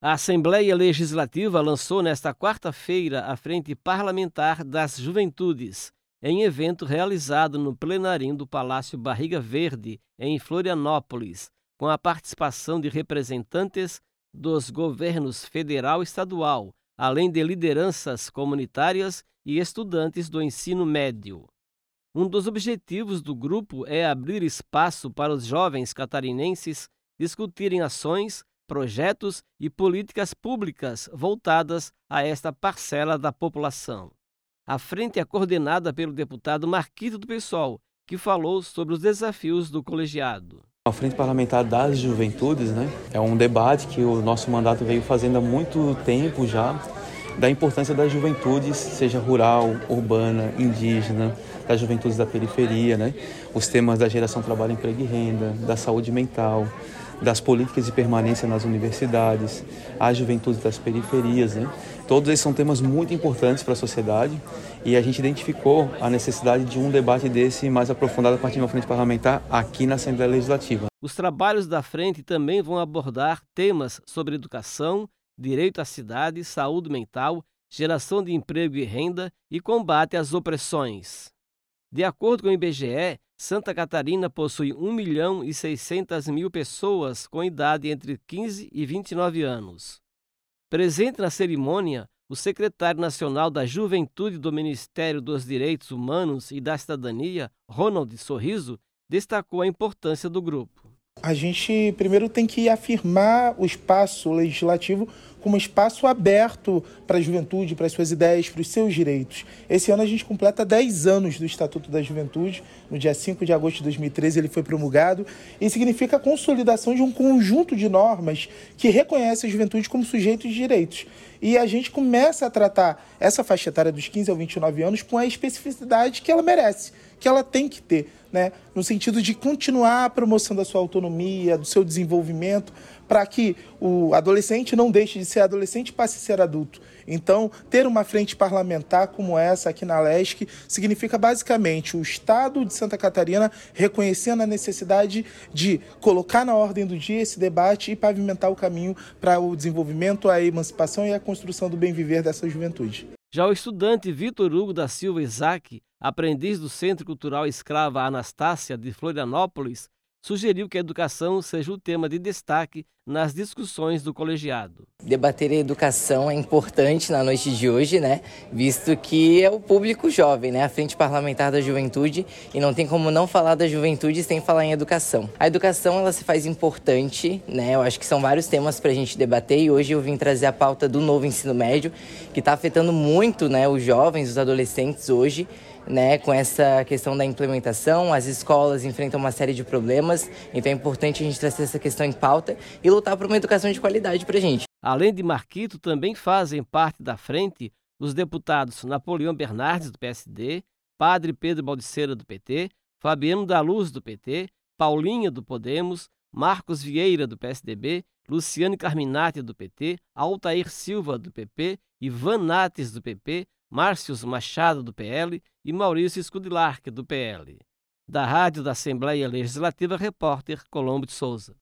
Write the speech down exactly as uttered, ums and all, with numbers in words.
A Assembleia Legislativa lançou nesta quarta-feira a Frente Parlamentar das Juventudes, em evento realizado no plenarinho do Palácio Barriga Verde, em Florianópolis, com a participação de representantes dos governos federal e estadual, além de lideranças comunitárias e estudantes do ensino médio. Um dos objetivos do grupo é abrir espaço para os jovens catarinenses discutirem ações, projetos e políticas públicas voltadas a esta parcela da população. A frente é coordenada pelo deputado Marquito do PSOL, que falou sobre os desafios do colegiado. A Frente Parlamentar das Juventudes, né, é um debate que o nosso mandato veio fazendo há muito tempo já, da importância das juventudes, seja rural, urbana, indígena, das juventudes da periferia, né, os temas da geração trabalho, emprego e renda, da saúde mental, das políticas de permanência nas universidades, as juventudes das periferias, né? Todos esses são temas muito importantes para a sociedade e a gente identificou a necessidade de um debate desse mais aprofundado a partir de uma frente parlamentar aqui na Assembleia Legislativa. Os trabalhos da frente também vão abordar temas sobre educação, direito à cidade, saúde mental, geração de emprego e renda e combate às opressões. De acordo com o I B G E, Santa Catarina possui um milhão e seiscentas mil pessoas com idade entre quinze e vinte e nove anos. Presente na cerimônia, o secretário nacional da Juventude do Ministério dos Direitos Humanos e da Cidadania, Ronald Sorriso, destacou a importância do grupo. A gente primeiro tem que afirmar o espaço legislativo como um espaço aberto para a juventude, para as suas ideias, para os seus direitos. Esse ano a gente completa dez anos do Estatuto da Juventude. No dia cinco de agosto de dois mil e treze ele foi promulgado e significa a consolidação de um conjunto de normas que reconhece a juventude como sujeito de direitos. E a gente começa a tratar essa faixa etária dos quinze aos vinte e nove anos com a especificidade que ela merece, que ela tem que ter, né? No sentido de continuar a promoção da sua autonomia, do seu desenvolvimento, para que o adolescente não deixe de ser adolescente e passe a ser adulto. Então, ter uma frente parlamentar como essa aqui na Lesc significa basicamente o Estado de Santa Catarina reconhecendo a necessidade de colocar na ordem do dia esse debate e pavimentar o caminho para o desenvolvimento, a emancipação e a construção do bem-viver dessa juventude. Já o estudante Vitor Hugo da Silva Isaac, aprendiz do Centro Cultural Escrava Anastácia de Florianópolis, sugeriu que a educação seja o tema de destaque nas discussões do colegiado. Debater a educação é importante na noite de hoje, né? Visto que é o público jovem, né? A Frente Parlamentar da Juventude, e não tem como não falar da juventude sem falar em educação. A educação, ela se faz importante, né? Eu acho que são vários temas para a gente debater e hoje eu vim trazer a pauta do novo ensino médio, que está afetando muito, né, os jovens, os adolescentes hoje, né, com essa questão da implementação. As escolas enfrentam uma série de problemas, então é importante a gente trazer essa questão em pauta e lutar por uma educação de qualidade para a gente. Além de Marquito, também fazem parte da frente os deputados Napoleão Bernardes, do P S D, Padre Pedro Baldiceira, do P T, Fabiano da Luz, do P T, Paulinha, do Podemos, Marcos Vieira, do P S D B, Luciane Carminati, do P T, Altair Silva, do P P, Ivan Nates, do P P, Márcios Machado, do P L, e Maurício Scudilarque, do P L. Da Rádio da Assembleia Legislativa, repórter Colombo de Souza.